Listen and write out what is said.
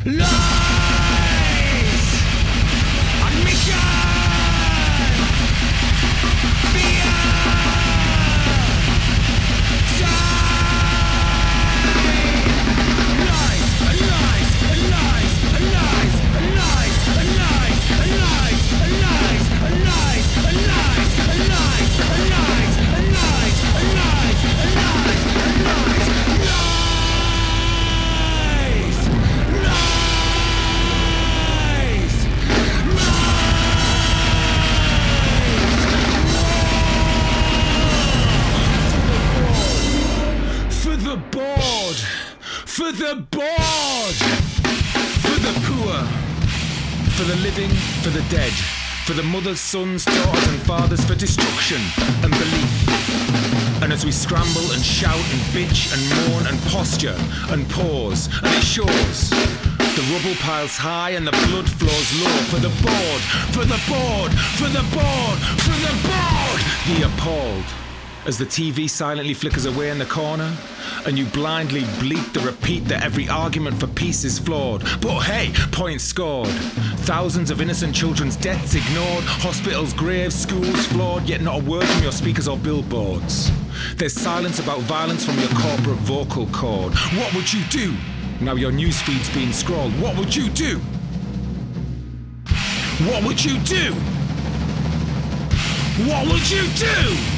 Lies! Admission! Fear! Lies! Lies! Lies! Lies! Lies! Lies! Lies! Lies! Lies! Lies! For the bored, for the poor, for the living, for the dead, for the mothers, sons, daughters and fathers, for destruction and belief. And as we scramble and shout and bitch and mourn and posture and pause, and it shows, the rubble piles high and the blood flows low. For the bored, for the bored, for the bored, for the bored, the appalled. As the TV silently flickers away in the corner, and you blindly bleat the repeat that every argument for peace is flawed. But hey, points scored. Thousands of innocent children's deaths ignored, hospitals, graves, schools flawed, yet not a word from your speakers or billboards. There's silence about violence from your corporate vocal cord. What would you do? Now your newsfeed's being scrolled. What would you do? What would you do? What would you do?